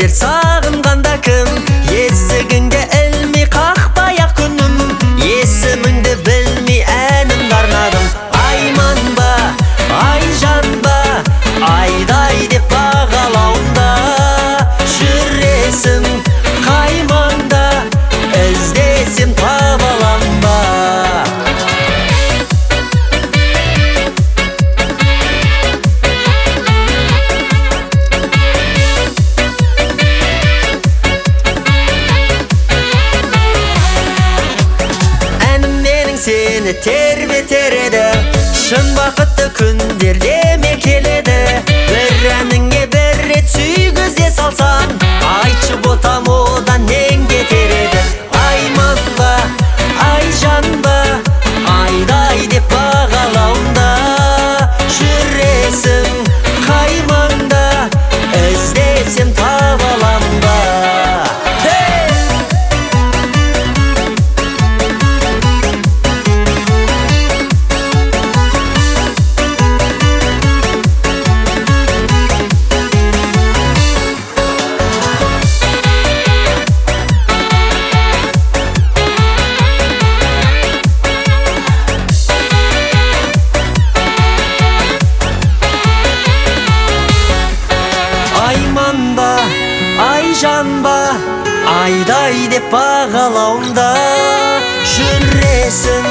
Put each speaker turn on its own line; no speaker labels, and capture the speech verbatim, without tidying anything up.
сендер сағынғанда кім есігіңде ілмей қақпай-ақ күнім есіміңді білмей әнімді арнадым айман ба айжан ба айдай деп бағалауында жүресің қай маңда іздесем таба алам ба сені тербетер еді шын бақытты күндерде ме келеді бір әніңе бір рет сүйгізе салсам айтшы ботам одан нең кетер еді айман ба айжан ба айдай деп бағалауында жүресің қай маңда іздесем таба алам ба айман ба айжан ба айдай деп бағалауында жүресің